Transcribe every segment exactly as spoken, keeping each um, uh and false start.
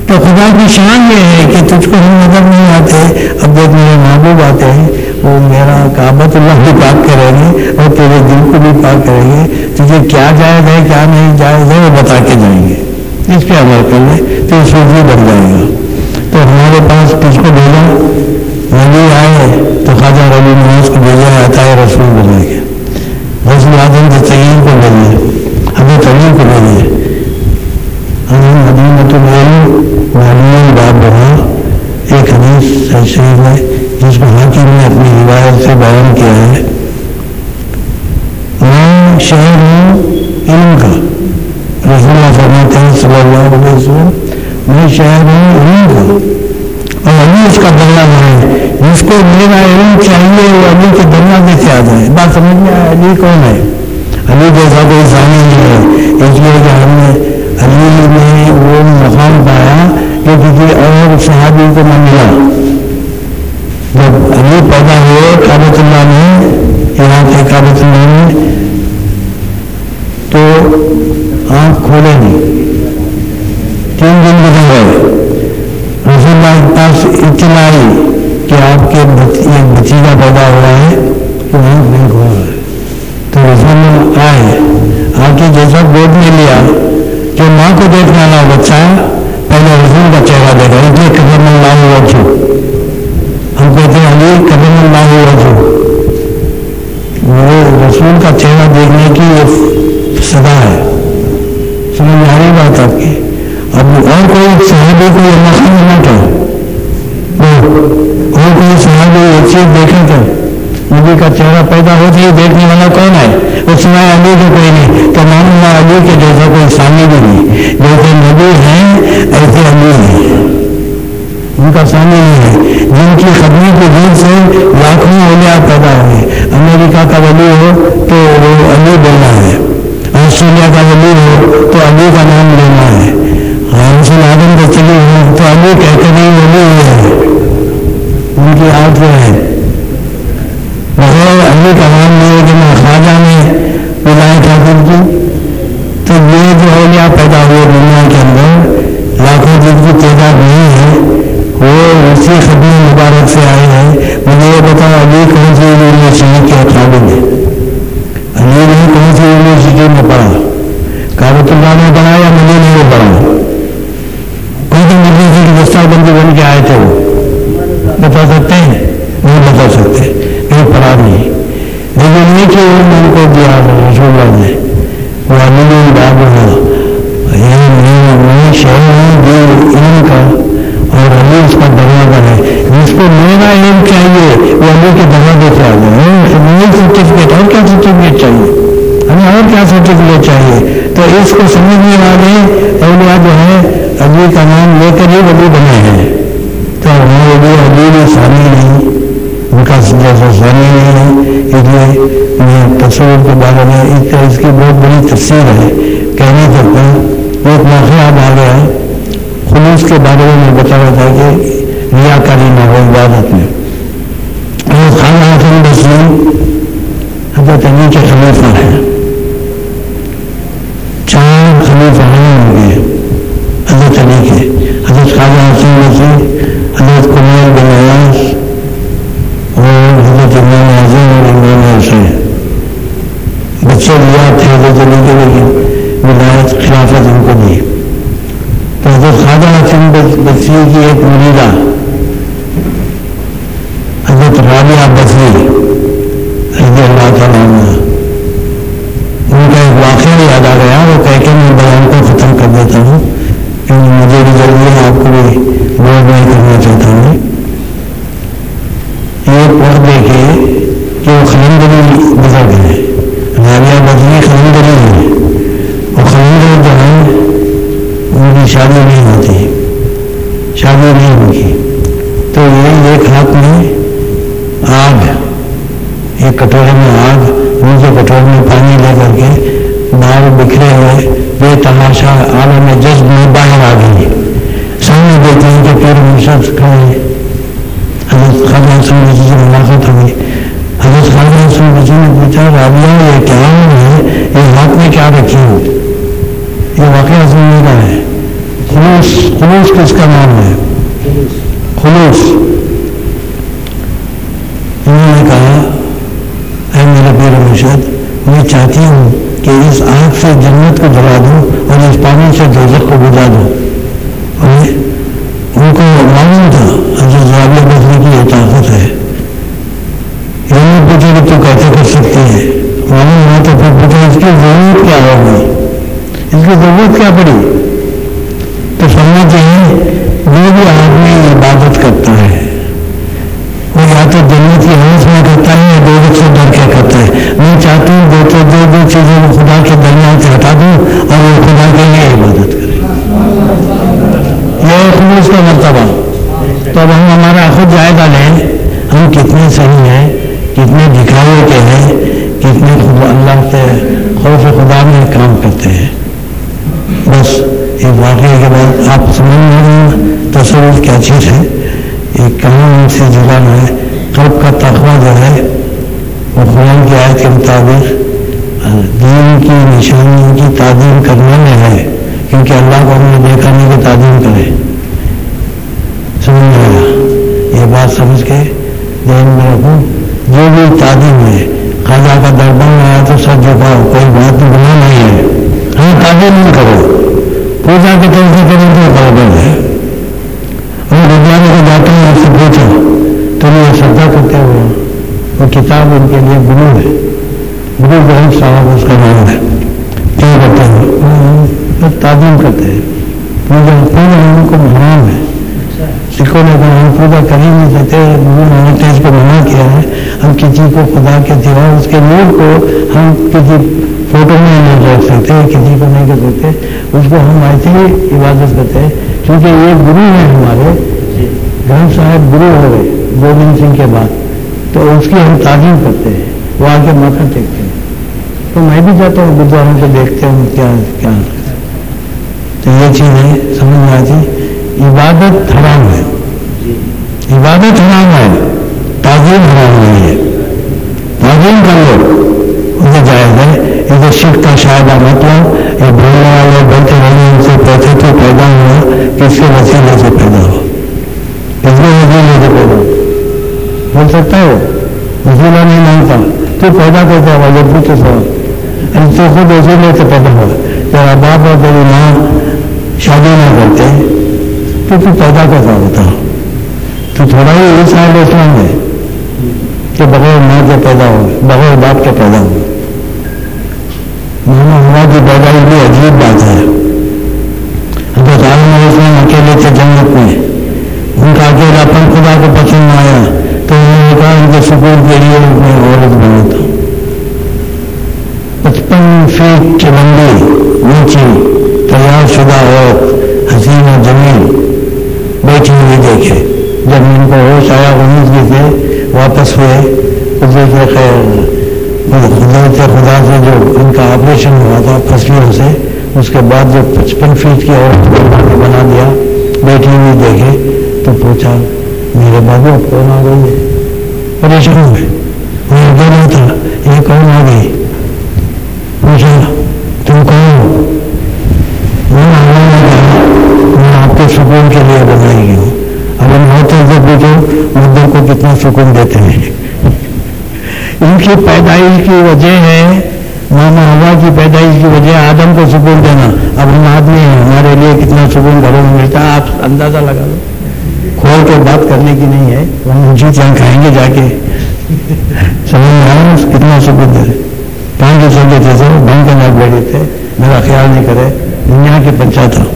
تو خدا کی شان یہ ہے کہ تجھ کو ہم نظر نہیں آتے، اب دیکھ میرے محبوب آتے ہیں، وہ میرا کعبۃ اللہ بھی پاک کریں گے اور تیرے دل کو بھی پاک کریں گے، تجھے کیا جائز ہے کیا نہیں جائز ہے وہ بتا کے جائیں گے، اس پہ عمل کر لے تو صوفی بن جائے گا۔ تو ہمارے پاس کس کو بھیجا؟ نبی آئے تو خواجہ ربی نواز کو بھیجا آتا ہے رسول بنا کے، رسول اعظم دستگیر کو بھیجے، حضرت علی کو بھیجے، مدینہ معلوم باب بنا ایک حدیث شریف ہے جس کو حاکم نے اپنی روایت سے بیان کیا ہے، میں شہر ہوں علم کا، رسول اللہ فرماتے ہیں صلی اللہ علیہ وسلم میں شہر ہوں علم کا، اور علی اس کا دروازہ ہے، جس کو میرا علم چاہیے وہ علی کے دروازے سے آ جائے۔ بات سمجھ میں آئے؟ علی کون ہے؟ علی جیسا کوئی ثانی نہیں ہے، اس لیے کہ ہم نے علی نے وہ مقام پایا کہ کسی اور صحابی کو نہ ملا۔ جب علی پیدا ہوئے کعبۃ اللہ میں، یہاں کے کعبۃ اللہ میں، تو آنکھ کھولے نہیں، تین دن گزر گئے، رسول اللہ کے پاس اطلاع آئی کہ آپ کے ایک بھتیجا پیدا ہوا ہے کہ آنکھ نہیں کھول رہا ہے، تو رسول اللہ آئے، آ کے جیسا گود میں لیا کہ ماں کو دیکھنا نہ بچہ پہلے رسول کا چہرہ دیکھا، اس لیے قدم اللہ وجہ، ہم کہتے ہیں علی قدم اللہ وجہ، وہ رسول کا چہرہ دیکھنے کی یہ صدا ہے، سمجھ میں آ رہی بات آپ کی؟ اب اور کوئی صحابی کو یہ موقع ملنا کیا، اور کوئی صحابی یہ چیز دیکھیں کیا؟ نبی کا چہرہ پیدا ہوتے ہی دیکھنے والا کون ہے؟ اس میں علی کو کوئی نہیں، تمام اللہ علی کے جیسا کوئی ثانی بھی نہیں، جیسے نبی ہیں ایسے علی ہیں، ان کا ثانی نہیں ہے، جن کی خدمت کے دین سے لاکھوں اولیاء پیدا ہوئے۔ امریکہ کا ولی ہو تو وہ علی بولنا ہے، آسٹریلیا کا ولی ہو تو علی کا نام لینا ہے، رسول اعظم کا چلی ہو تو علی کہتے نہیں ولی ہے، ان کی آج وہ ہے، بغیر علی کا نام لیے کہ میں خواجہ نے ولایت حاصل کی، تو یہ جو اولیاء پیدا ہوئے دنیا کے اندر لاکھوں جن کی تعداد نہیں ہے، وہ اسی خدمت مبارک سے آئے ہیں۔ مجھے یہ بتاؤ علی کون سی یونیورسٹی کے خادم ہے؟ علی نے کون سی یونیورسٹی میں پڑھا؟ کعبۃ اللہ نے پڑھا یا مدینے میں پڑھا؟ کون سی یونیورسٹی کی دستہ بندی بن کے آئے تھے وہ بتا سکتے ہیں؟ نہیں بتا سکتے، کہیں پڑھا نہیں، لیکن یہ کہ ان کو دیا رسول اللہ نے، وہ علی باب ہے، میں شہر ہوں جو علم کا، اور علی اس کا دروازہ ہے، جس کو میرا علم چاہیے وہ علی کے دروازے سے آ جائے۔ میری سرٹیفکیٹ اور کیا سرٹیفکیٹ چاہیے ہمیں، اور کیا سرٹیفکیٹ چاہیے؟ تو اس کو سمجھنے والے اولیاء جو ہے علی کا نام لے کر ہی ولی بنے ہیں، تو ہمارے لیے علی بھی ثانی نہیں، ان کا جیسا ثانی نہیں ہے۔ اس لیے میں تصور کے بارے میں ایک اس کی بہت بڑی تفسیر ہے، کہہ نہیں سکتا۔ ایک واقعہ اب آ گیا ہے، خلوص کے بارے میں میں بتا رہا تھا کہ ریاکاری نہ ہو عبادت میں۔ خانہ حسن بصری حضرت علی کے خلیفہ ہیں، چار خلیفہ ہوں گے حضرت علی کے، حضرت خواجہ حسن بصری، حضرت کمیل بن ایاس اور حضرت امام اعظم اور امام حسین۔ بچے لیا تھے حضرت علی کے، لیکن ولایت خلافت ان کو دی۔ تو حضرت خواجہ حسن بصری کی ایک مریدہ حضرت رابعہ بصری رضی اللہ تعالیٰ عنہ، ان کا ایک واقعہ یاد آ گیا، وہ کہہ کے میں بیان کو ختم کر دیتا ہوں کیونکہ مجھے بھی ضروری ہے، آپ کو بھی بور نہیں کرنا چاہتا ہوں۔ ایک وقت دیکھیے کہ وہ خلندری گزر گئے، رابعہ بصری خلندری ہے، اور خلندر جو ہے ان کی شادی نہیں ہوتی، شادی نہیں ہوگی، تو یہ ایک ہاتھ میں آگ، ایک کٹورے میں آگ، دوسرے کٹورے میں پانی لے کر کے باہر بکھرے ہوئے بے تماشا عالم جذب میں باہر آ گئی۔ سامنے دیکھتے ہیں کہ پیر مرشد کھڑے، حضرت خواجہ حسن بصری سے ملاقات ہوئی۔ حضرت خواجہ حسن بصری نے پوچھا رابعہ یہ کیا ہے، یہ ہاتھ میں کیا رکھی ہو؟ یہ واقعہ سننے کا ہے، خلوص خلوص کس کا نام ہے؟ خلوص. انہوں نے کہا اے میرے پیر مرشد میں چاہتی ہوں کہ اس آگ سے جنت کو جلا دوں اور اس پانی سے دوزخ کو بجھا دوں. اور ان کو معلوم تھا حضرت زاویہ بزمی کی یہ طاقت ہے. یہ نہیں پوچھا کہ تو کیسے کر سکتی ہے، معلوم ہوا تو پھر پوچھا اس کی ضرورت کیا ہوگی، اس کی ضرورت کیا پڑی. تو سمجھتے ہیں جو بھی آدمی عبادت کرتا ہے وہ یا تو جنت کی ہوش میں کرتا ہے یا دوزخ سے ڈر کے کرتا ہے. میں چاہتی ہوں دو تو دو دو چیزیں وہ خدا کے درمیان سے ہٹا دوں اور وہ خدا کے لیے عبادت کرے. یہ خلوص کا مرتبہ. تو اب ہم ہمارا خود جائزہ لیں ہم کتنے صحیح ہیں، کتنے دکھاوے کے ہیں، کتنے خدا اللہ کے خوف خدا میں کام کرتے ہیں. بس ایک واقعے کے بعد آپ سمجھ رہے ہیں تصور کیا چیز ہے. ایک کہاں سے جگہ ہے قلب کا تقویٰ جو ہے وہ قرآن کی آیت کے مطابق دین کی نشانیوں کی تعظیم کرنے میں ہے، کیونکہ اللہ کو ہم نے دیکھا نہیں کہ تعظیم کرے. سمجھ میں آیا؟ یہ بات سمجھ کے ذہن میں رکھوں. جو بھی تعظیم ہے خدا کا دربار میں آیا تو سر جھکاؤ، کوئی بات گناہ نہیں ہے. ہاں تعظیم نہیں کرو، پوجا کے طور سے کریں تو برابر ہے. اور گردوارے کو جاتے ہیں آپ سے پوچھا تو یہ سجدہ کرتے ہوئے وہ کتاب ان کے لیے گرو ہے، گرو گرنتھ صاحب اس کا نام ہے. کیا کرتے ہیں؟ تعظیم کرتے ہیں. پوجا پوجا ان کو حرام ہے. سکھوں نے کہا ہم پوجا کر ہی نہیں دیتے، انہوں نے اس کو منع کیا ہے. ہم کسی کو خدا کے سوا اس کے نور کو ہم کسی فوٹو میں نہیں رکھ سکتے، کسی کو نہیں کر سکتے. اس کو ہم ایسے ہی عبادت کرتے ہیں کیونکہ یہ گرو ہیں ہمارے. گرنتھ صاحب گرو ہو گئے گوبند سنگھ کے بعد، تو اس کی ہم تعظیم کرتے ہیں. وہ آگے ماتھا ٹیکتے ہیں. تو میں بھی جاتا ہوں گردواروں کو دیکھتے ہوں کیا کیا. تو یہ چیزیں سمجھ میں آتی. عبادت حرام ہے، عبادت حرام ہے، تعظیم حرام نہیں ہے. تعظیم کر لو اسے جائز ہے. یہ تو شرک کا شاید مطلب یہ بولنے والے بولتے والے ان سے پیسے تو پیدا ہوا کس کے وسیلے سے پیدا ہوا، کس کے وسیلے سے پیدا ہوا. بول سکتا ہے وہ وسیلہ نہیں مانگتا تو پیدا کرتا ہوا یہ پوچھو سوال. تو خود وسیلے سے پیدا ہوا. تیرا باپ اور تیری ماں شادی نہ کرتے تو تو پیدا کرتا ہوتا. تو تھوڑا ہی اس سائڈ اسلام ہے کہ بغیر ماں کے پیدا ہو، بغیر باپ کے پیدا ہو. مانا ہوا کی پیدائش بھی عجیب بات ہے. حضرت عالم علیہ السلام اکیلے تھے جنت میں، ان کا اکیلا پن خدا کو پسند نہ آیا تو انہوں نے کہا ان کے سکون کے لیے میں عورت بناتا ہوں. پچپن فیٹ کی لمبی اونچی تیار شدہ عورت حسین و جمیل بیٹھی ہوئی دیکھے. جب ان کو ہوش آیا انیس بھی سے واپس ہوئے قدرت خیر قدرت خدا سے جو ان کا آپریشن ہوا تھا پھسلیوں سے، اس کے بعد جو پچپن فیٹ کی عورت کو بنا دیا بیٹھی ہوئی دیکھے تو پوچھا میرے بابو اب کون آ گئی ہے؟ پریشان ہوئے. میں بولا تھا یہ کون آ گئی؟ پوچھا تم کون ہو؟ میں آپ کے سکون کے لیے بنائی گئی ہوں. اب ان ہوتے سے پوچھو مردوں کو کتنا سکون دیتے ہیں. ان کی پیدائش کی وجہ ہے ماما ہوا کی پیدائش کی وجہ آدم کو سکون دینا. اب ہم آدمی ہیں ہمارے لیے کتنا سکون گھروں میں ملتا ہے آپ اندازہ لگا لو. کھول کے بات کرنے کی نہیں ہے، ہم اونچی چاند کھائیں گے جا کے. سمجھ میں آیا کتنا سکون دے. پانچ سو کے تھے سر بھنگ کے نہ بیٹھے تھے، میرا خیال نہیں کرے دنیا کی پنچایت تھا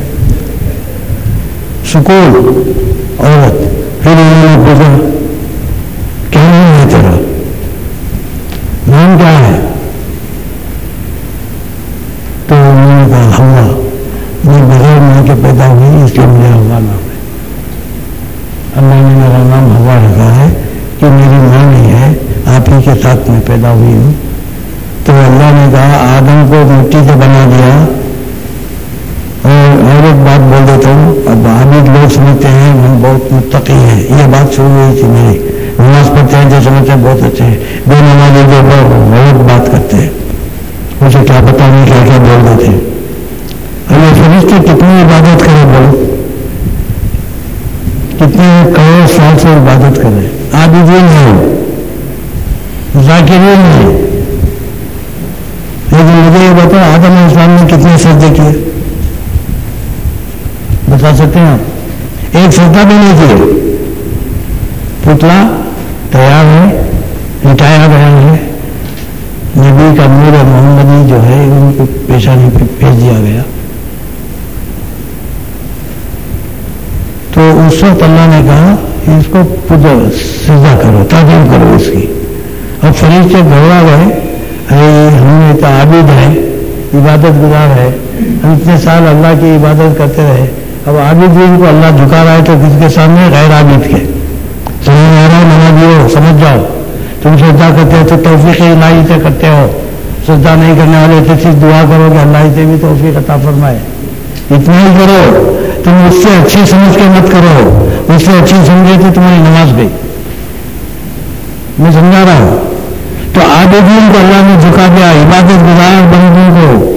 سکون عورت. پھر انہوں نے پوچھا کیا نام ہے تیرا؟ نام کیا ہے؟ تو انہوں نے کہا ہوا. میں بغیر ماں کے پیدا ہوئی اس لیے مجھے ہوا نام ہے. اللہ نے میرا نام ہوا رکھا ہے کہ میری ماں نہیں ہے، آپ ہی کے ساتھ میں پیدا ہوئی ہوں. تو اللہ نے کہا آدم کو مٹی سے بنا دیا. اور اور ایک بات بول دیتا ہوں، اب عابد لوگ سمجھتے ہیں ہم بہت متقی ہیں. یہ بات شروع ہوئی تھی میری. نماز پڑھتے ہیں جو سمجھتے ہیں بہت اچھے ہیں، بے نمازی جو غلط بات کرتے ہیں اسے کیا پتہ نہیں کیا کیا بول دیتے ہیں. اور یہ فرشتے فرشتے کتنی عبادت کرے بولو، کتنے کروڑ سال سے عبادت کرے، عابدین ہیں، ذاکرین ہیں، لیکن مجھے یہ بتاؤ آدم علیہ السلام نے کتنے سجدے کیے؟ بتا سکتے ہیں آپ؟ ایک سجدہ بھی نہیں کیے. پتلا تیار ہے، لٹایا گیا ہے، نبی کا نور محمدی جو ہے ان کو پیشانی پہ بھیج دیا گیا. تو اس وقت اللہ نے کہا اس کو سجدہ کرو، تعظیم کرو اس کی. اب فرشتے گھبرا گئے، ہم نے تو عابد ہے، عبادت گزار ہے، ہم اتنے سال اللہ کی عبادت کرتے رہے، اب عابد بھی ان کو اللہ جھکا رہا ہے تو کس کے سامنے؟ غیر عابد کے. سمجھ میں آ رہا ہے؟ نماز یہ سمجھ جاؤ، تم سجدہ کرتے ہو تو توفیق الہی سے کرتے ہو، سجدہ نہیں کرنے والے سے صرف دعا کرو کہ اللہ سے بھی توفیق عطا فرمائے. اتنا ہی کرو، تم اس سے اچھی سمجھ کے مت کرو، اس سے اچھی سمجھے تو تمہاری نماز گئی. میں سمجھا رہا ہوں. تو عابدین کو اللہ نے جھکا دیا، عبادت گزار بندوں کو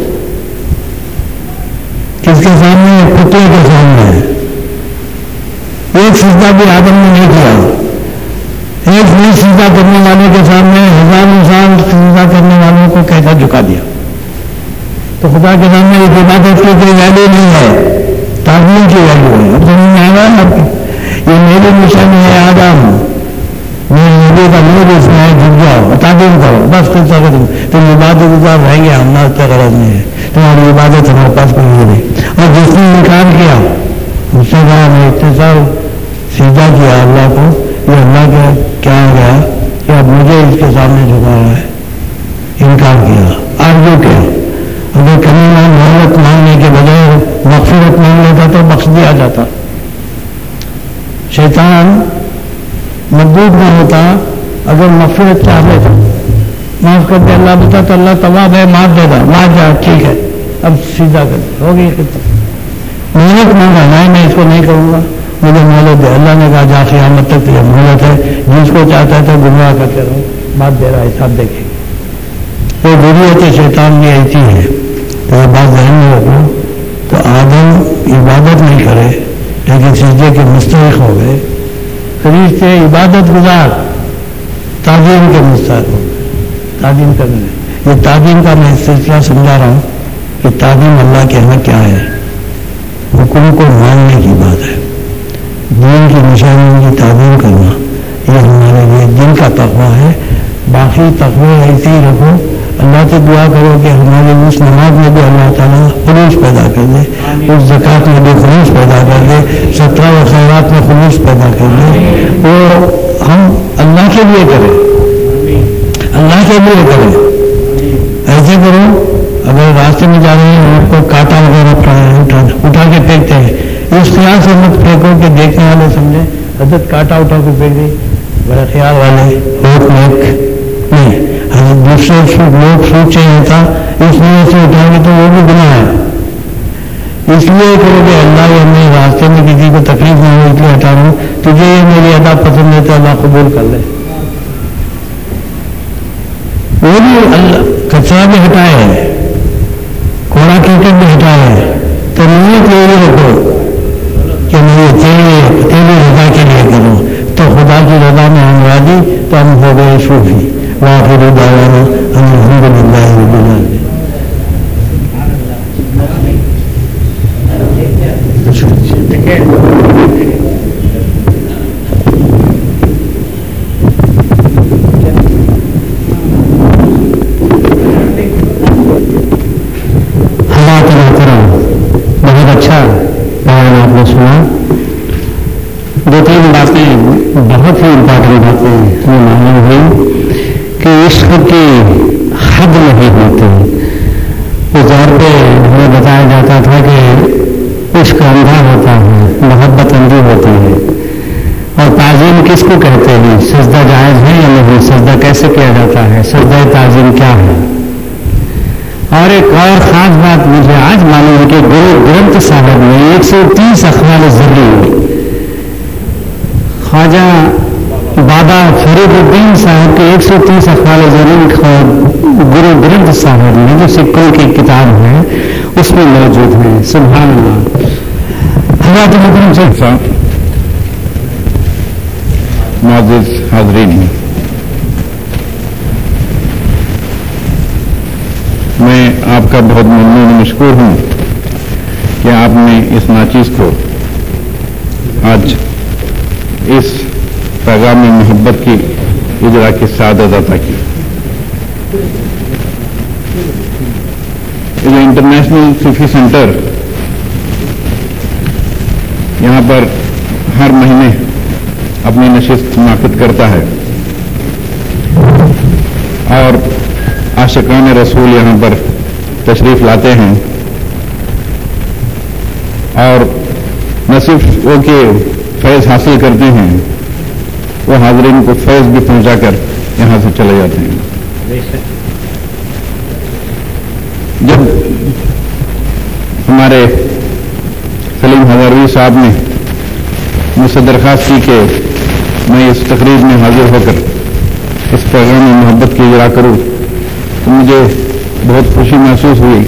کس کے سامنے؟ پتلے کے سامنے. ایک سجدہ بھی آدم نے نہیں کیا. ایک نہیں سجدہ کرنے والے کے سامنے ہزاروں سال سجدہ کرنے والوں کو کیسا جھکا دیا؟ تو خدا کے سامنے اس عبادت کی کوئی ویلیو نہیں ہے، تعظیم کی ویلیو ہے. اب سمجھ میں آ رہا ہے آپ کی؟ یہ میری مشن ہے آدم، میرے نبی کا نور اس میں جھک جاؤ، تعظیم کرو، بس کچھ طاقت تم عبادت گزار رہیں گے، ہمارا اتنا غرض نہیں ہے، تمہاری عبادت ہمارے پاس کوئی نہیں. اور جس نے انکار کیا اس سے کہا میں اتنے سال سیدھا کیا اللہ کو، یہ اللہ کا کیا ہو گیا کہ اب مجھے اس کے سامنے جھکا رہا ہے. انکار کیا، آرگو کیا. اگر کمی میں محبت مانگنے کے بجائے مغفرت مانگ لیتا تو بخش دیا جاتا. شیطان مردود نہ ہوتا اگر مغفرت چاہ لیتا، معاف کر دے اللہ بتا تو اللہ تواب ہے، معاف دے گا، معاف جا ٹھیک ہے اب سیدھا کر دے، ہو گئی خطہ. محنت مانگا نہیں میں اس کو نہیں کروں گا، مجھے مہلت دے. اللہ نے کہا جا قیامت تک یہ مہلت ہے، جس کو چاہتا ہے تو گمراہ کرتے رہو، بات دے رہا ہے حساب دیکھیں گے. وہ ضرورت شیطان بھی ایسی ہے تو یہ بات ذہن میں رکھو. تو آدم عبادت نہیں کرے لیکن سجدے کے مستحق ہو گئے، فرشتے عبادت گزار تعظیم کے مستحق ہو گئے. تعظیم کرنے یہ تعظیم کا میں سلسلہ سمجھا رہا ہوں کہ تعظیم اللہ کے یہاں کیا ہے. حکم کو ماننے کی بات ہے، دین کی نشانیوں کی تعظیم کرنا یہ ہمارے لیے دن کا تقویٰ ہے. باقی تقوی ایسے ہی رکھو. اللہ سے دعا کرو کہ ہمارے اس نماز میں بھی اللہ تعالیٰ خلوص پیدا کر دے، اس زکوٰۃ میں بھی خلوص پیدا کر دے، سترہ و خیرات میں خلوص پیدا کر دے. اور ہم اللہ کے لیے کریں، اللہ کے لیے کریں. ایسے کرو اگر راستے میں جا رہے ہیں آپ کو کانٹا وغیرہ اٹھا کے پھینکتے ہیں، اس خیال سے مت پھینکو کہ دیکھنے والے سمجھے حضرت کانٹا اٹھا کے پھینک دی، بڑے خیال والے روک میک نہیں. حضرت دوسرے لوگ سوچ چاہیے تھا اس لیے سے اٹھائیں گے تو وہ بھی گناہ ہے. اس لیے کرو کہ اللہ یا میں راستے میں کسی کو تکلیف نہ ہو اس لیے ہٹا رہا ہوں، تجھے یہ میری ادا پسند ہے تو اللہ قبول کر لے. وہ بھی اللہ کچرا بھی ہٹائے، کوڑا کرکٹ بھی ہٹائے، تو نیت یہ رکھو کہ میں تیری تیری رضا کے لیے کروں. تو خدا کی رضا میں ہم راضی تو ہم ہو گئے صوفی. وآخر دعوانا ان الحمد للہ رب العالمین. بہت اچھا بیان آپ نے سنا. دو تین باتیں بہت ہی امپورٹنٹ باتیں یہ معلوم ہوئی کہ عشق کی حد نہیں ہوتی. اس دور پہ ہمیں بتایا جاتا تھا کہ عشق اندھا ہوتا ہے، محبت اندھی ہوتی ہے. اور تعظیم کس کو کہتے ہیں؟ سجدہ جائز ہے یا نہیں؟ سجدہ کیسے کیا جاتا ہے؟ سجدہ تعظیم کیا ہے؟ اور ایک اور خاص بات مجھے آج معلوم ہے کہ گرو گرنتھ صاحب میں ایک سو تیس اقوال ضروری خواجہ بابا فرید الدین صاحب کے ایک سو تیس اقوال ضروری گرو گرنتھ صاحب میں جو سکھوں کی کتاب ہے اس میں موجود ہیں. سبحان اللہ. حضرات محترم سے معزز حاضرین، میں آپ کا بہت ممنون مشکور ہوں کہ آپ نے اس ناچیز کو آج اس پیغام محبت کی اجرا کی سعادت عطا کی. یہ انٹرنیشنل صوفی سینٹر یہاں پر ہر مہینے اپنی نشست منعقد کرتا ہے اور عاشقان رسول یہاں پر تشریف لاتے ہیں، اور نہ صرف وہ کہ فیض حاصل کرتے ہیں، وہ حاضرین کو فیض بھی پہنچا کر یہاں سے چلے جاتے ہیں. جب ہمارے سلیم ہزاروی صاحب نے مجھ سے درخواست کی کہ میں اس تقریب میں حاضر ہو کر اس پیغام محبت کی اجرا کروں تو مجھے بہت خوشی محسوس ہوئی.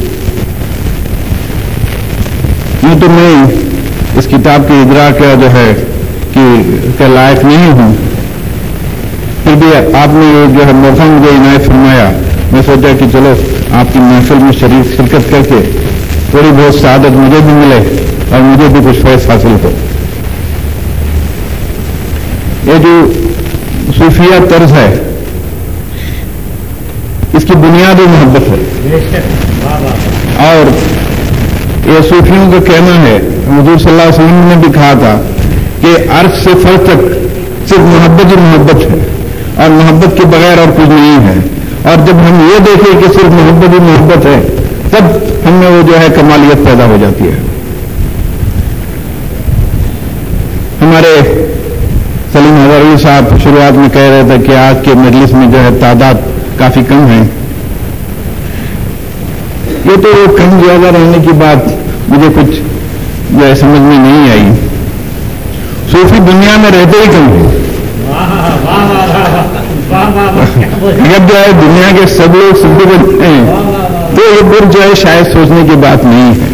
یوں تو میں اس کتاب کی اجرا کا جو ہے کہ لائق نہیں ہوں، پھر بھی آپ نے یہ جو ہے موقع مجھے عنایت فرمایا. میں سوچا کہ چلو آپ کی محفل میں شریک شرکت کر کے تھوڑی بہت سعادت مجھے بھی ملے اور مجھے بھی کچھ فیض حاصل ہو. یہ جو صوفیہ طرز ہے اس کی بنیاد ہی محبت ہے، اور یہ صوفیوں کا کہنا ہے، حضور صلی اللہ علیہ وسلم نے بھی کہا تھا کہ عرش سے فرش تک صرف محبت ہی محبت ہے اور محبت کے بغیر اور کچھ نہیں ہے. اور جب ہم یہ دیکھیں کہ صرف محبت ہی محبت ہے تب ہم میں وہ جو ہے کمالیت پیدا ہو جاتی ہے. ہمارے سلیم ہزاروی صاحب شروعات میں کہہ رہے تھے کہ آج کے مجلس میں جو ہے تعداد کافی کم ہے. یہ تو کم زیادہ رہنے کی بات مجھے کچھ جو ہے سمجھ میں نہیں آئی. صوفی دنیا میں رہتے ہی کم ہیں. جب جو ہے دنیا کے سب لوگ صوفی بنتے ہیں تو یہ پھر جو ہے شاید سوچنے کی بات نہیں ہے.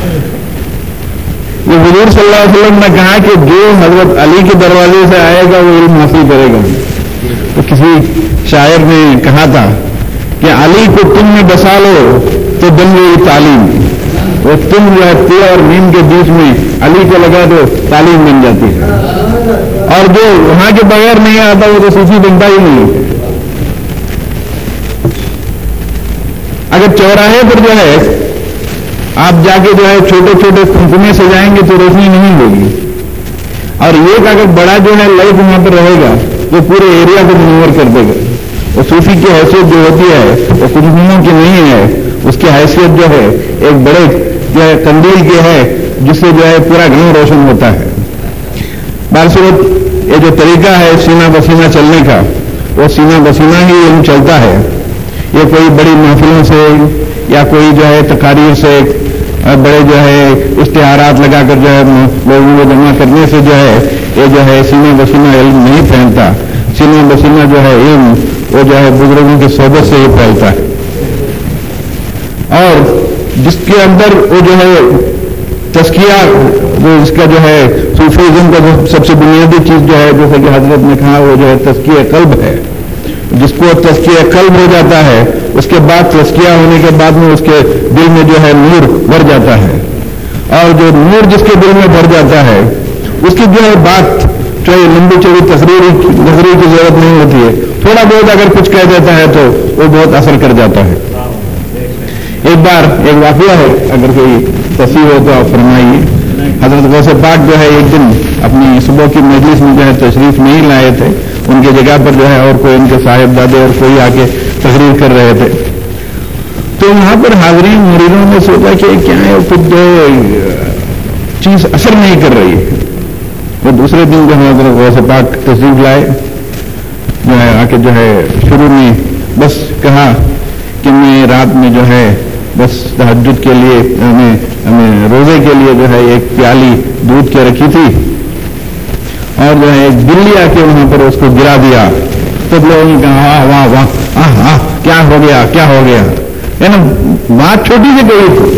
یہ حضور صلی اللہ علیہ وسلم نے کہا کہ جو حضرت علی کے دروازے سے آئے گا وہ علم حاصل کرے گا. تو کسی شاعر نے کہا تھا کہ علی کو تم میں بسا لو تو بن گئی تعلیم، اور تم جو ہے تے اور میم کے بیچ میں علی کو لگا دو تعلیم بن جاتی ہے. اور جو وہاں کے بغیر نہیں آتا وہ تو صوفی بنتا ہی نہیں. اگر چوراہے پر جو ہے آپ جا کے جو ہے چھوٹے چھوٹے کنکمے سے جائیں گے تو روشنی نہیں ہوگی، اور ایک اگر بڑا جو ہے لائٹ وہاں پر رہے گا وہ پورے ایریا کو منور کر دے گا. اور صوفی کی حیثیت جو ہوتی ہے وہ کنکموں کی نہیں ہے، اس کی حیثیت جو ہے ایک بڑے جو ہے قندیل کی ہے جس سے جو ہے پورا گھر روشن ہوتا ہے. بارصورت یہ جو طریقہ ہے سینہ بسینہ چلنے کا، وہ سینہ بسینہ ہی علم چلتا ہے. یہ کوئی بڑی محفلوں سے یا کوئی جو ہے تقاریر سے بڑے جو ہے اشتہارات لگا کر جو ہے لوگوں کو جمع کرنے سے جو ہے یہ جو ہے سینہ بسینہ علم نہیں پھیلتا. سینہ بسینہ جو ہے علم وہ جو ہے بزرگوں کی صحبت سے ہی پھیلتا ہے. اور جس کے اندر وہ جو ہے تزکیہ، جو اس کا جو ہے صوفیزم کا جو سب سے بنیادی چیز جو ہے جیسے کہ حضرت نے کہا وہ جو ہے تزکیہ قلب ہے. جس کو تزکیہ قلب ہو جاتا ہے اس کے بعد تزکیہ ہونے کے بعد میں اس کے دل میں جو ہے نور بھر جاتا ہے. اور جو نور جس کے دل میں بھر جاتا ہے اس کی جو ہے بات چاہے لمبی چوڑی تقریر نظری کی ضرورت نہیں ہوتی ہے. تھوڑا بہت اگر کچھ کہہ دیتا ہے تو وہ بہت اثر کر جاتا ہے. ایک بار ایک واقعہ ہے، اگر کوئی تصحیح ہو تو آپ فرمائیے. حضرت غوث پاک جو ہے ایک دن اپنی صبح کی مجلس میں جو ہے تشریف نہیں لائے تھے. ان کی جگہ پر جو ہے اور کوئی ان کے صاحب دادے اور کوئی آ کے تقریر کر رہے تھے. تو وہاں پر حاضرین مریدوں نے سوچا کہ کیا ہے کچھ جو چیز اثر نہیں کر رہی ہے. وہ دوسرے دن جو ہے حضرت غوث پاک تشریف لائے، جو ہے آ کے جو ہے شروع میں بس کہا کہ میں رات میں جو ہے بس تہجد کے لیے ہمیں ہمیں روزے کے لیے جو ہے ایک پیالی دودھ کے رکھی تھی، اور جو ہے ایک بلی آ کے وہاں پر اس کو گرا دیا. تو لوگوں نے کہا واہ واہ واہ آہ آہ کیا ہو گیا کیا ہو گیا. ہے نا، بات چھوٹی سی کوئی تھی،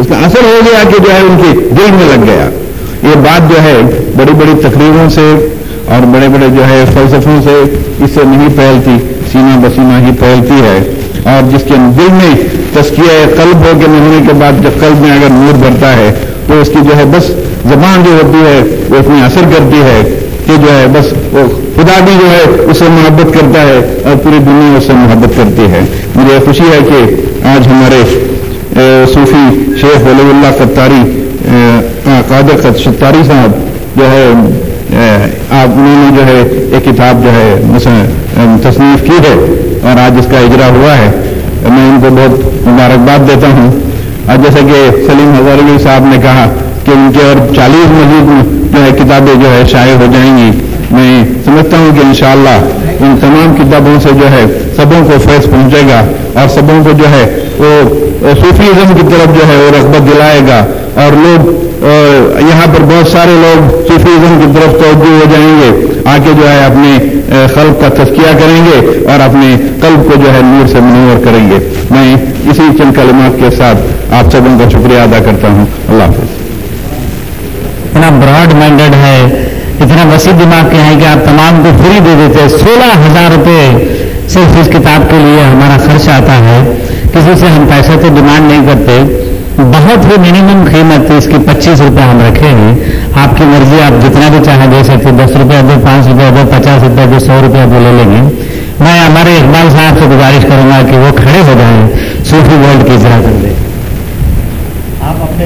اس کا اثر ہو گیا کہ جو ہے ان کے دل میں لگ گیا. یہ بات جو ہے بڑی بڑی تقریروں سے اور بڑے بڑے جو ہے فلسفوں سے اس سے نہیں پھیلتی، سینہ بسینہ ہی پھیلتی ہے. اور جس کے دل میں تزکیہ قلب ہو کے مرنے کے بعد جب قلب میں اگر نور بھرتا ہے تو اس کی جو ہے بس زبان جو ہوتی ہے وہ اتنی اثر کرتی ہے کہ جو ہے بس وہ خدا بھی جو ہے اس سے محبت کرتا ہے اور پوری دنیا اس سے محبت کرتی ہے. مجھے خوشی ہے کہ آج ہمارے صوفی شیخ ولی اللہ قطاری قادر شطاری صاحب جو ہے آپ انہوں نے جو ہے ایک کتاب جو ہے تصنیف کی ہے اور آج اس کا اجرا ہوا ہے. میں ان کو بہت مبارکباد دیتا ہوں. اور جیسے کہ سلیم ہزاروی صاحب نے کہا کہ ان کے اور چالیس مزید جو ہے کتابیں جو ہے شائع ہو جائیں گی. میں سمجھتا ہوں کہ انشاءاللہ ان تمام کتابوں سے جو ہے سبوں کو فیض پہنچے گا اور سبوں کو جو ہے وہ صوفیزم کی طرف جو ہے وہ رغبت دلائے گا اور لوگ یہاں پر بہت سارے لوگ صوفیزم کی طرف توجہ ہو جائیں گے، آ کے جو ہے اپنے قلب کا تزکیہ کریں گے اور اپنے قلب کو جو ہے نور سے منور کریں گے. میں اسی چند کلمات کے ساتھ آپ سبوں کا شکریہ ادا کرتا ہوں. اللہ حافظ. اتنا براڈ مائنڈیڈ ہے، اتنا وسیع دماغ کے ہیں کہ آپ تمام کو فری دے دیتے. سولہ ہزار روپے صرف اس کتاب کے لیے ہمارا خرچ آتا ہے. کسی سے ہم پیسے تو ڈیمانڈ نہیں کرتے، بہت ہی منیمم قیمت اس کی پچیس روپے ہم رکھے ہیں. آپ کی مرضی، آپ جتنا بھی چاہیں دے سکتے، دس روپیہ دو، پانچ روپیہ دو، پچاس روپیہ دو، سو روپیہ دو لے لیں گے. میں ہمارے اقبال صاحب سے گزارش کروں گا کہ وہ کھڑے ہو جائیں، صوفی ورلڈ کی اجرا کر دیں. آپ اپنے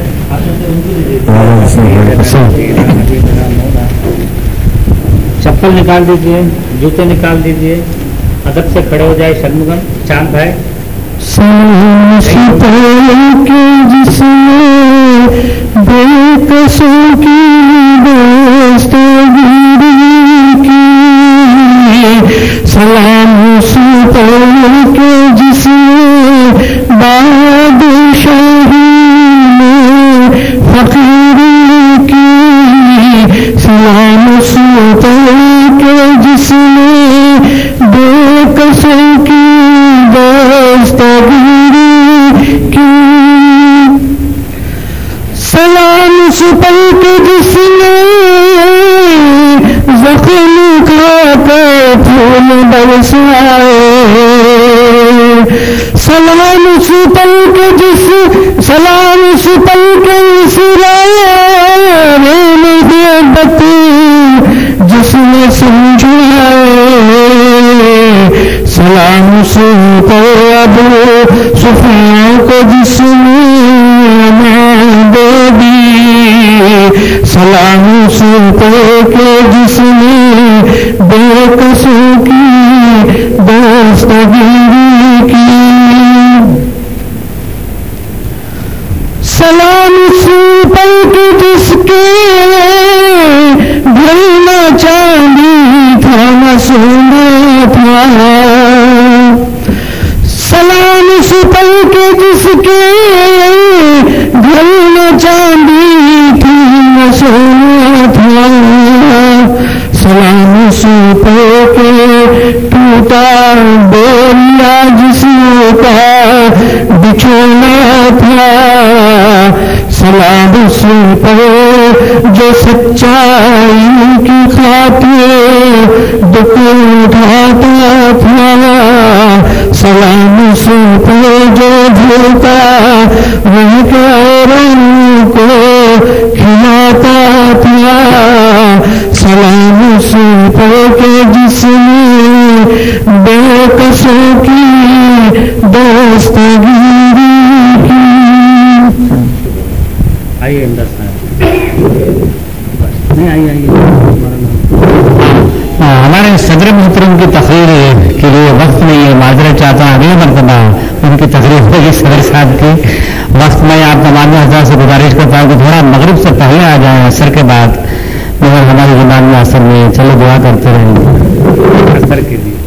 چپل نکال دیجیے، جوتے نکال دیجیے، ادب سے کھڑے ہو جائے. شرمگن چاند بھائی کے جس میں بے قصوں کی دستگیری کی، سلام ستر کے جس میں بادشاہی میں فقیری کی، سلام ستر کے جس میں بے قصوں کی دستگیری کی، سلام سپل کے جس نے زخم کھا کر پھول برسائے، سلام سپل کے جس سلام سپل کے اس رائے محبت جس نے سمجھائے، سلام سپل ابو سفیان کو جس نے دے دی، سلام سپل کے جس نے بے قصوں کی دستگیری کی، سلام سپل کے جس کے گھر نہ چاندی تھا نہ سونا تھا، سلام سپل کے جس کے گھر نہ چاندی تھی نہ سونا تھا، سلام سپل کے ٹوٹا بولیا جس کا بچھونا تھا، سلام سپل جو سچائی کی خاطر دکھ اٹھاتا تھا، سلام سپل جو جھوٹا رہ کر رنگ کو کھلاتا تھا، سلام سپل کے جس نے بے قصوں کی دستگیری کی. آئیے اندر نہیں آئیے آئیے ہمارے صدر محترم کی تقریر کے لیے وقت میں یہ معذرت چاہتا ہوں، اگلے مرتبہ ان کی تقریر ہوگی صدر صاحب کی. وقت میں آپ تمام حضرات سے گزارش کرتا ہوں کہ تھوڑا مغرب سے پہلے آ جائیں، عصر کے بعد، مگر ہماری زبان میں اثر میں چلو دعا کرتے رہیں گے. اثر کے لیے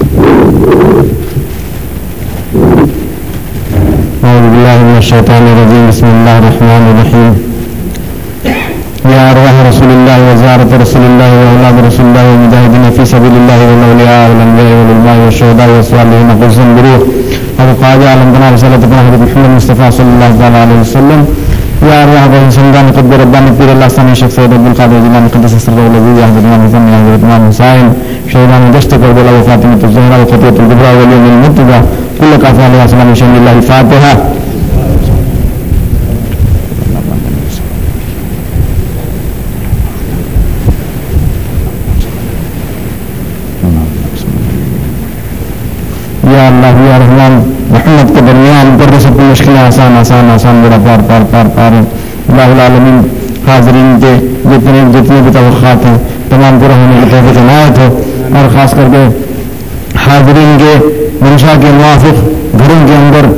اعوذ باللہ من الشیطان الرجیم، بسم اللہ الرحمن الرحیم. یا ارواح رسول اللہ وزیارت رسول اللہ واولاد رسول اللہ ومجاہدین فی سبیل اللہ والاولیاء والانبیاء والعلماء والشہداء والصالحین خصوصا بروح ابو قاضی عالم بنا رسالت حضرت محمد مصطفیٰ صلی اللہ علیہ وسلم یا ارواح بہن سمدان قطب ربانی پیر اللہ ثانی شیخ سید عبدالقادر جیلانی قدس سر العزیز حضرت امام حسن حضرت امام حسین شہیدان دشت کربلا و فاطمۃ الزہرا و خطیۃ الکبریٰ و ولی المرتضیٰ کل کافی علیہ السلام شان اللہ فاتحہ. یا اللہ یا رحمان رحمت کے درمیان کر سب کی مشکلیں آسان آسان آسان بڑا پار پار پار پار اللہ العالمین. حاضرین کے جتنے جتنے بھی توقعات ہیں تمام پورا ہونے کی توفیق عنایت ہو، اور خاص کر کے حاضرین کے منشا کے موافق گھروں کے اندر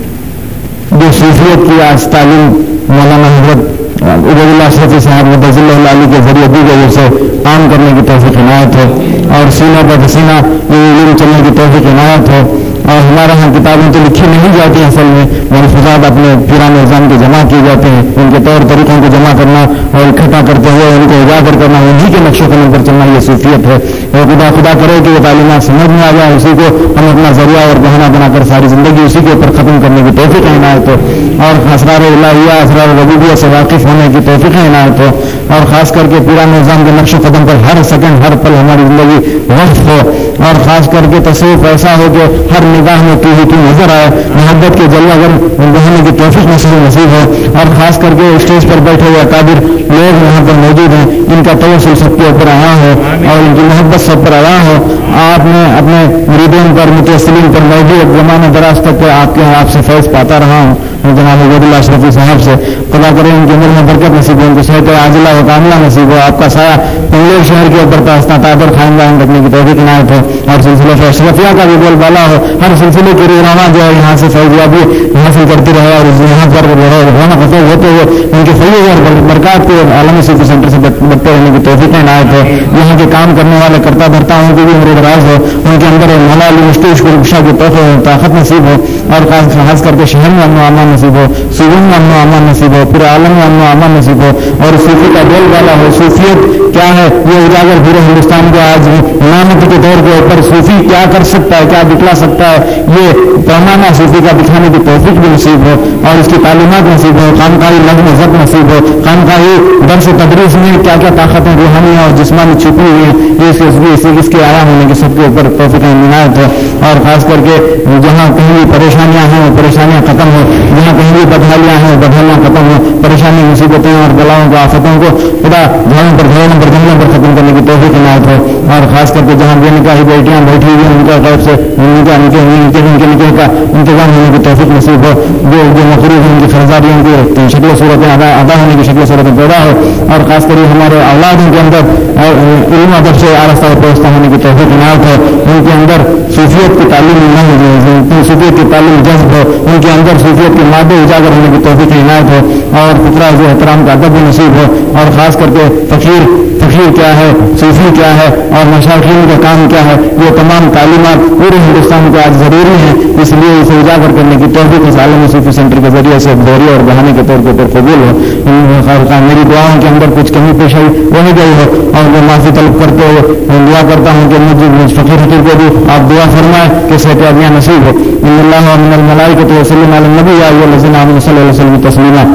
جو صوفیت کی آج تعلیم مولانا حضرت عبید اللہ اشرفی صاحب مدظ اللہ علی کے ذریعے دی گئی اسے عام کرنے کی توفیق عنایت ہو، اور سینہ بہ سینہ یہ علم چلنے کی توفیق عنایت ہو. اور ہمارے یہاں کتابیں تو لکھی نہیں جاتی ہیں، اصل میں ملفوظات اپنے پیران نظام کے جمع کیے جاتے ہیں، ان کے طور طریقوں کو جمع کرنا اور اکٹھا کرتے ہوئے ان کو اجاگر کرنا، انہی کے نقش و قدم پر چلنا یہ صوفیت ہے. اور خدا خدا کرے کہ یہ تعلیمات سمجھ میں آ جائے، اسی کو ہم اپنا ذریعہ اور بہانہ بنا کر ساری زندگی اسی کے اوپر ختم کرنے کی توفیق عنایت ہو، اور اسرار الہیہ اسرار ربوبیہ سے واقف ہونے کی توفیق عنایت ہو، اور خاص کر کے پیران نظام کے نقش و قدم پر ہر سیکنڈ ہر پل ہماری زندگی وقف ہو، اور خاص کر کے تصوف ایسا ہو کہ ہر نگاہ میں تو ہی تو نظر آئے، محبت کے جلوہ گر بہانے کی توفیق نصیب نصیب ہو. اور خاص کر کے اسٹیج پر بیٹھے ہوئے اکابر لوگ یہاں پر موجود ہیں، ان کا توسل سب کے اوپر آیا ہو اور ان کی محبت سب پر آیا ہو. آپ نے اپنے مریدین پر متوسلین پر موجود زمانہ دراز تک کے آپ کے آپ سے فیض پاتا رہا ہوں جناب عبید اللہ اشرفی صاحب سے. خدا کرے ان کی عمر میں برکت نصیب ہو، ان کو صحت عاجلہ و کاملہ نصیب ہو، آپ کا سایہ پنگلور شہر کے اوپر پاستہ تادر خان قائم رکھنے کی توفیق عنایت ہو، اور سلسلہ اشرفیہ کا بھی بول بالا ہو. ہر سلسلے کی رہنما جو ہے یہاں سے فیضیابی حاصل کرتی رہے، اور یہاں پر رہنا فتح ہوتے ہوئے ان کے فیض اور برکات کے عالمی صوفی سینٹر سے بٹتے رہنے کی توفیق عنایت ہو. یہاں کے کام کرنے والے کرتا دھرتا ہوں کی بھی عمر دراز ہو، ان کے اندر مولا علی مشکل اشکر بخشا کی توفیق طاقت نصیب ہو، اور خاص کر کے شہر میں امن و امان نصیب ہو، صوبوں میں امن و امان نصیب ہو، پورے عالم میں امن و امان نصیب ہو، اور صوفی کا بول والا ہو. صوفیت کیا ہے یہ اجاگر پورے ہندوستان کے آج علامتی کے طور کے اوپر صوفی کیا کر سکتا ہے، کیا دکھلا سکتا ہے، یہ پیمانہ صوفی کا دکھانے کی توفیق بھی نصیب ہو، اور اس کی تعلیمات نصیب ہو، خانقاہی نظم و ضبط نصیب ہو، خانقاہی درس و تدریس میں کیا کیا طاقتیں روحانی اور جسمانی چھپی ہوئی ہیں یہ اس کے آیا ہونے کے سب کے اوپر توفیق عنایت ہو. اور خاص کر کے جہاں کہیں بھی پریشانیاں ہیں وہ پریشانیاں ختم ہو، جہاں کہیں بھی بدحالیاں ہیں وہ بدحالیاں ختم ہو، پریشانی مصیبتیں اور بلاؤں کو آفتوں کو خدا جھاڑوں پر گھروں پر جنگلوں پر ختم کرنے کی توفیق عنایت ہو. اور خاص کر کے جہاں بے نکاحی بیٹیاں بیٹھی ہوئی ہیں ان کا غیب سے نکاح نکاح ان کے نکاح کا انتظام ہونے کی توفیق نصیب ہو، جو جو مقروض ہیں ان کی خرچاریوں کی شکل صورتیں ادا ادا ہونے کی شکل صورتیں پیدا ہو، اور خاص کر ہمارے اولادوں کے اندر علم ادب سے آرستہ پرستہ ہونے کی توفیق عنایت ہو، ان کے اندر صوفیت کی تعلیم صوفیت کی تعلیم جذب ہو، ان کے اندر صوفیت کے مادے اجاگر ہونے کی توفیق عنایت ہو، اور فطرہ جو احترام کا ادب بھی نصیب ہو. اور خاص کر کے فقیر فقیر کیا ہے، صوفی کیا ہے، اور مشاکین کا کام کیا ہے، یہ تمام تعلیمات پورے ہندوستان کے آج ضروری ہیں، اس لیے اسے اجاگر کرنے کی توفیق اس عالمی صوفی سینٹر کے ذریعے سے دوہری اور بہانے کے طور کے اوپر قبول ہو. میری دعاؤں کے اندر کچھ کمی پیش آئی وہ نہیں گئی ہو، اور میں معافی طلب کرتے ہوئے دعا کرتا ہوں کہ مجھے فقیر فقیر کو بھی آپ دعا فرمائیں کہ صحتیابیاں نصیب ہو. ان اللہ و من الملائکۃ یصلون علی النبی یا ایھا الذین آمنوا صلی اللہ علیہ وسلم تسلیما.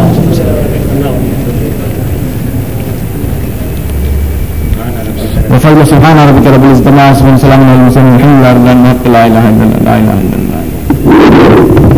وفضل سبحان ربک رب العزة عما یصفون، سلام علی المرسلین، الحمد للہ رب العالمین، لا الہ الا اللہ.